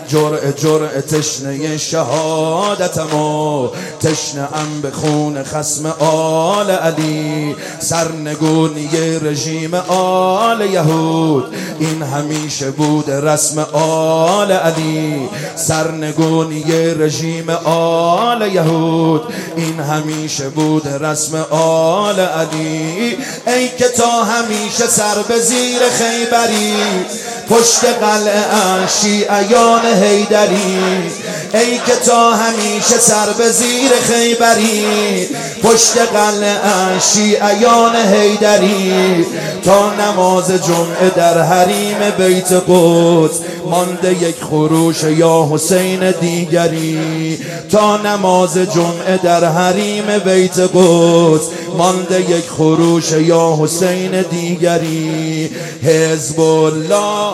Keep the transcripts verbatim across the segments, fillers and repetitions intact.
جرعه جرعه تشنه شهادتمو، تشنه ام به خون خصم آل علی، سرنگونی رژیم آل یهود، این همیشه بود رسم آل علی، سرنگونی رژیم آل یهود، این همیشه بود رسم آل علی. ای که تا همیشه سر به زیر خیبری، پشت قلعه شیعیان حیدری، ای که تا همیشه سر به زیر خیبری، پشت قلعه شیعیان حیدری، تا نماز جمعه در حریم بیت قدس مانده یک خروش یا حسین دیگری، تا نماز جمعه در حریم بیت قدس مانده یک خروش یا حسین دیگری. حزب الله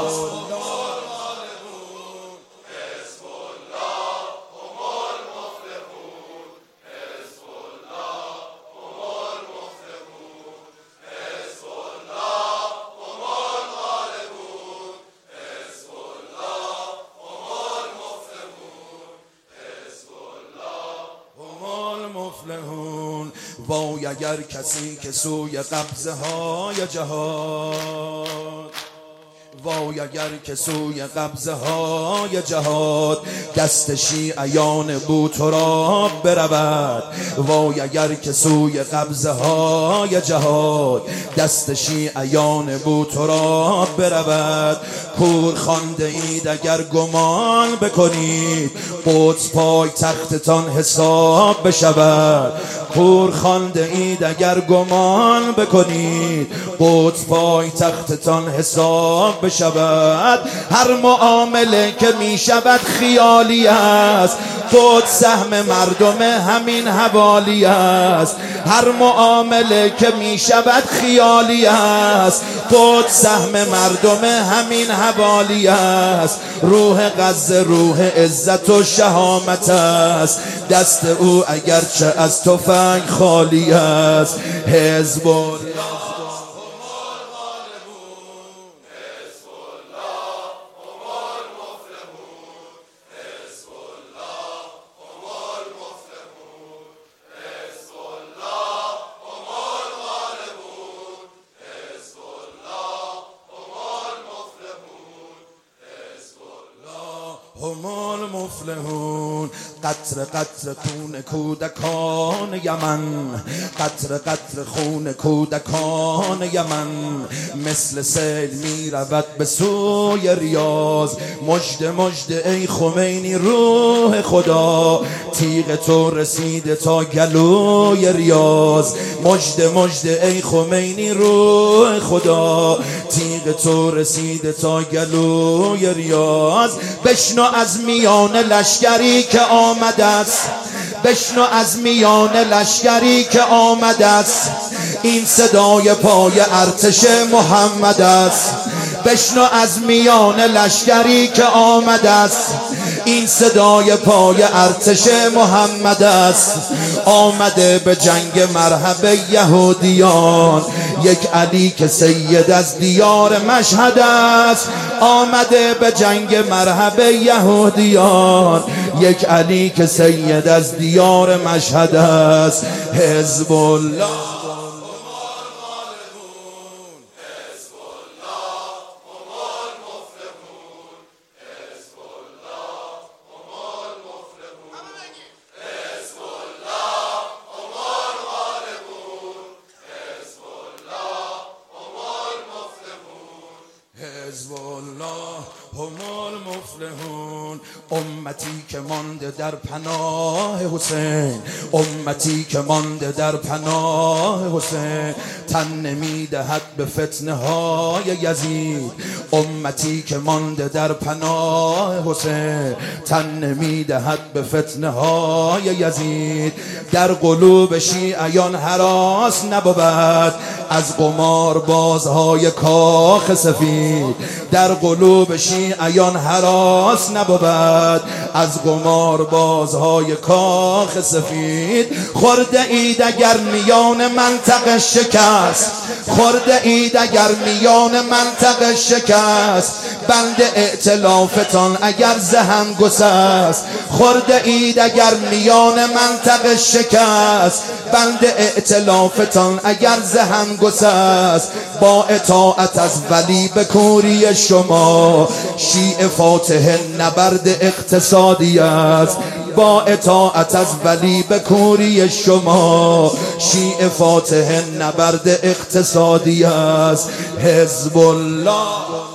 مفلحون. وای اگر کسی که سوی قبضه های جهاد، وای اگر که سوی قبضه های جهاد دست شیعیان بوتراب برود، وای اگر که سوی قبضه های جهاد دست شیعیان بوتراب برود. کور خوانده اید اگر گمان بکنید قدس پای تختتان حساب بشود، کور خوانده اید اگر گمان بکنید قدس پای تختتان حساب بشود. هر معامله که می شود خیالی است، قدس سهم مردم همین حوالی است. هر معامله که می شود خیالی است، قدس سهم مردم همین حوالی است. روح غزه روح عزت و شهامت است، دست او اگرچه از تفنگ خالی است. حزب الله هم المفلحون. قطر قطر خون کودکان یمن، قطر قطر خون کودکان یمن، مثل سیل می رود به سوی ریاض. مژد مژد ای خمینی روح خدا، تیغ تو رسیده تا گلوی ریاض. مژد مژد ای خمینی روح خدا، تیغ تو رسیده تا گلوی ریاض. بشنو از میان لشکری که آمده است، بشنو از میان لشکری که آمده است، این صدای پای ارتش محمد است. بشنو از میان لشکری که آمده است، این صدای پای ارتش محمد است. آمده به جنگ مرحب یهودیان، یک علی که سید از دیار مشهد است. آمده به جنگ مرحب یهودیان، یک علی که سید از دیار مشهد است. حزب الله حزب الله هم المفلحون. امتی که مانده در پناه حسین، امتی که مانده در پناه حسین، تن نمیدهد به فتنه های یزید. امتی که مانده در پناه حسین، تن نمیدهد به فتنه های یزید. در قلوب شیعیان هراس نبود از قمار بازهای کاخ سفید. در قلوب شیعیان هراس نبود از قمار بازهای کاخ سفید. خورده اید اگر میان منطقه شکست، خورده اید اگر میان منطقه شکست، بند ائتلافتان اگر زهم گسست، خورده اید اگر میان منطقه شکست. بند ائتلافتان اگر زهم گسست، با اطاعت از ولی به کوری شما. شیعه فاتح نبرد اقتصادی است، با اطاعت از ولی به کوری شما. شیعه فاتح نبرد اقتصادی است. حزب الله